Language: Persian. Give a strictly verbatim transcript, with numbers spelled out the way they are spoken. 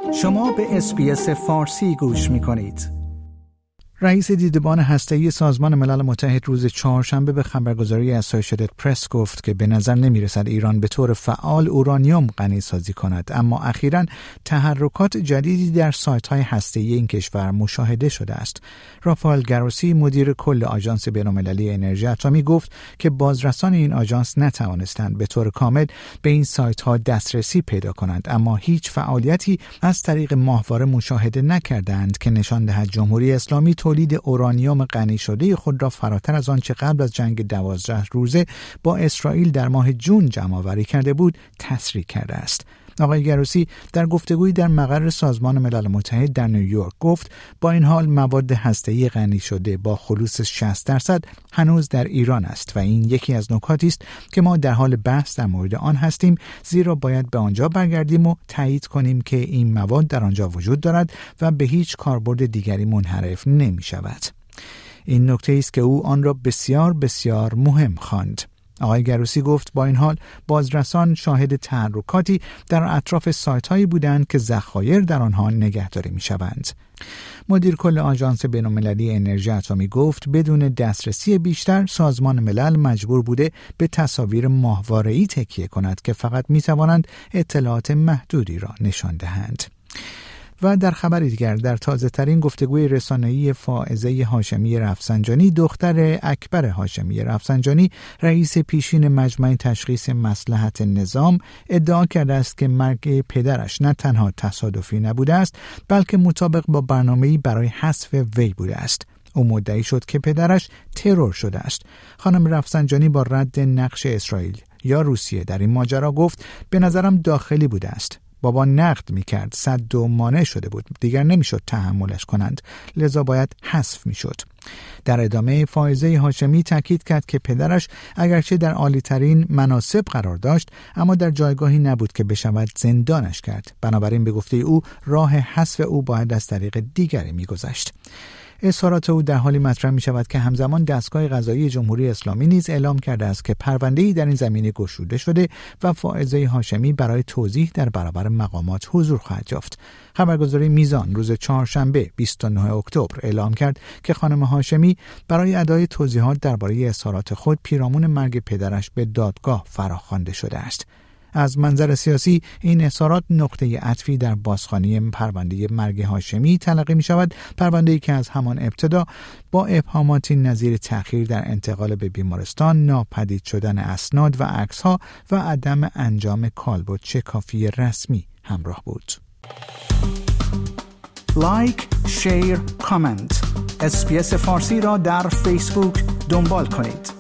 شما به اس‌بی‌اس فارسی گوش می‌کنید. رئیس دیدبان هسته‌ای سازمان ملل متحد روز چهارشنبه به خبرگزاری اسوسییتد پرس گفت که به نظر نمی‌رسد ایران به طور فعال اورانیوم غنی‌سازی کند، اما اخیراً تحرکات جدیدی در سایت‌های هسته‌ای این کشور مشاهده شده است. رافائل گروسی مدیر کل آژانس بین‌المللی انرژی اتمی گفت که بازرسان این آژانس نتوانستند به طور کامل به این سایت‌ها دسترسی پیدا کنند، اما هیچ فعالیتی از طریق ماهواره مشاهده نکردند که نشان دهد جمهوری اسلامی تولید اورانیوم غنی شده خود را فراتر از آنچه قبل از جنگ دوازده روزه با اسرائیل در ماه جون جمع‌آوری کرده بود تسریع کرده است. آقای گروسی در گفتگویی در مقر سازمان ملل متحد در نیویورک گفت با این حال مواد هسته‌ای غنی شده با خلوص شصت درصد هنوز در ایران است و این یکی از نکاتی است که ما در حال بحث در مورد آن هستیم، زیرا باید به آنجا برگردیم و تایید کنیم که این مواد در آنجا وجود دارد و به هیچ کاربرد دیگری منحرف نمی شود. این نکته است که او آن را بسیار بسیار مهم خواند. آقای گروسی گفت با این حال بازرسان شاهد تحرکاتی در اطراف سایت‌هایی بودند که ذخایر در آنها نگهداری می‌شوند. مدیر کل آژانس بین‌المللی انرژی اتمی گفت بدون دسترسی بیشتر سازمان ملل مجبور بوده به تصاویر ماهواره‌ای تکیه کند که فقط می‌توانند اطلاعات محدودی را نشان دهند. و در خبر دیگر در تازه ترین گفتگوی رسانه‌ای فائزه هاشمی رفسنجانی دختر اکبر هاشمی رفسنجانی رئیس پیشین مجمع تشخیص مصلحت نظام ادعا کرده است که مرگ پدرش نه تنها تصادفی نبوده است بلکه مطابق با برنامه‌ای برای حذف وی بوده است. او مدعی شد که پدرش ترور شده است. خانم رفسنجانی با رد نقش اسرائیل یا روسیه در این ماجرا گفت به نظرم داخلی بوده است. بابا نقد میکرد، صد و مانع شده بود، دیگر نمیشد تحملش کنند، لذا باید حذف میشد. در ادامه فائزه هاشمی تاکید کرد که پدرش اگرچه در عالی ترین مناصب قرار داشت اما در جایگاهی نبود که بشود زندانش کرد، بنابراین به گفته او راه حذف او باید از طریق دیگری میگذشت. اظهارات او در حالی مطرح می شود که همزمان دستگاه قضایی جمهوری اسلامی نیز اعلام کرده است که پرونده‌ای در این زمینه گشوده شده و فائزه هاشمی برای توضیح در برابر مقامات حضور خواهد یافت. خبرگزاری میزان روز چهارشنبه بیست و نه اکتبر اعلام کرد که خانم هاشمی برای ادای توضیحات درباره اظهارات خود پیرامون مرگ پدرش به دادگاه فراخوانده شده است. از منظر سیاسی این اظهارات نقطه عطفی در بازخوانی پرونده مرگ هاشمی تلقی می شود، پرونده‌ای که از همان ابتدا با ابهاماتی نظیر تأخیر در انتقال به بیمارستان، ناپدید شدن اسناد و عکس‌ها و عدم انجام کالبد شکافی رسمی همراه بود. لایک، شیر، کامنت. اس‌بی‌اس فارسی را در فیسبوک دنبال کنید.